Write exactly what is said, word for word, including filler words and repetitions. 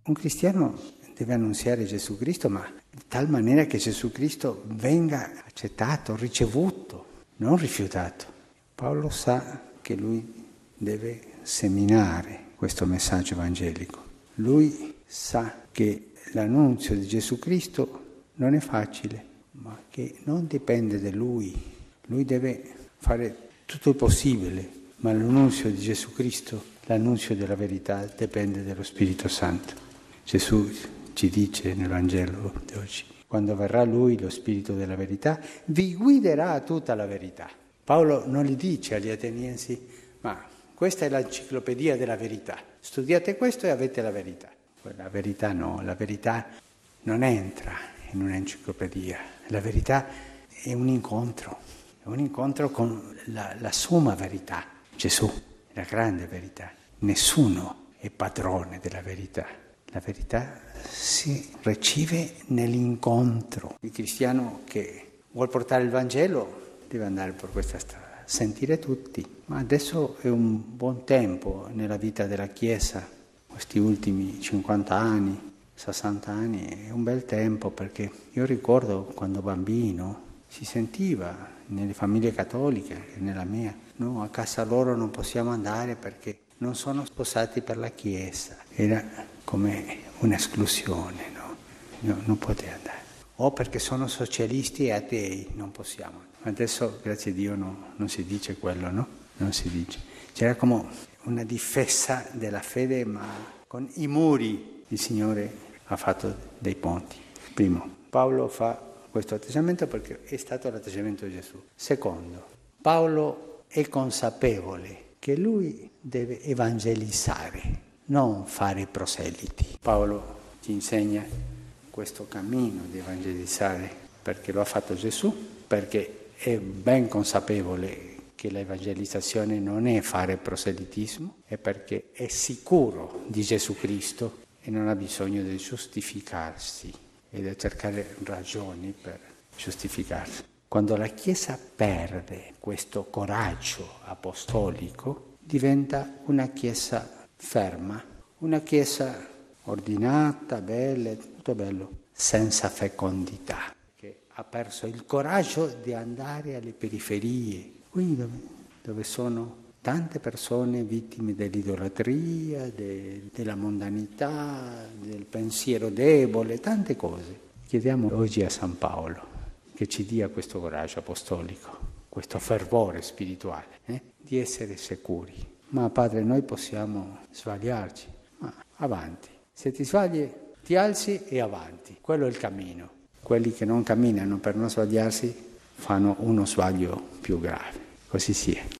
un cristiano deve annunziare Gesù Cristo, ma di tal maniera che Gesù Cristo venga accettato, ricevuto, non rifiutato. Paolo sa che lui deve seminare questo messaggio evangelico. Lui sa che l'annunzio di Gesù Cristo non è facile, ma che non dipende da lui. Lui deve fare tutto il possibile, ma l'annunzio di Gesù Cristo, l'annunzio della verità, dipende dallo Spirito Santo. Gesù ci dice nel Vangelo di oggi, quando verrà Lui, lo Spirito della verità, vi guiderà a tutta la verità. Paolo non gli dice agli ateniensi, ma questa è l'enciclopedia della verità, studiate questo e avete la verità. La verità no, la verità non entra in un'enciclopedia, la verità è un incontro, è un incontro con la, la somma verità, Gesù, la grande verità. Nessuno è padrone della verità. La verità si riceve nell'incontro. Il cristiano che vuol portare il Vangelo deve andare per questa strada, sentire tutti. Ma adesso è un buon tempo nella vita della Chiesa, questi ultimi cinquanta anni, sessanta anni, è un bel tempo, perché io ricordo quando bambino si sentiva nelle famiglie cattoliche, nella mia, no, a casa loro non possiamo andare perché non sono sposati per la Chiesa. Era come un'esclusione, no? No, non poteva andare. O perché sono socialisti e atei, non possiamo. Adesso, grazie a Dio, no, non si dice quello, no? Non si dice. C'era come una difesa della fede, ma con i muri il Signore ha fatto dei ponti. Primo, Paolo fa questo atteggiamento perché è stato l'atteggiamento di Gesù. Secondo, Paolo è consapevole che lui deve evangelizzare, non fare proseliti. Paolo ci insegna questo cammino di evangelizzare perché lo ha fatto Gesù, perché è ben consapevole che l'evangelizzazione non è fare proselitismo, è perché è sicuro di Gesù Cristo e non ha bisogno di giustificarsi e di cercare ragioni per giustificarsi. Quando la Chiesa perde questo coraggio apostolico, diventa una Chiesa ferma, una Chiesa ordinata, bella, tutto bello, senza fecondità, che ha perso il coraggio di andare alle periferie, qui dove, dove sono tante persone vittime dell'idolatria, de, della mondanità, del pensiero debole, tante cose. Chiediamo oggi a San Paolo che ci dia questo coraggio apostolico, questo fervore spirituale, eh? di essere sicuri. Ma Padre, noi possiamo sbagliarci, ma avanti. Se ti sbagli, ti alzi e avanti. Quello è il cammino. Quelli che non camminano per non sbagliarsi fanno uno sbaglio più grave. Così sia.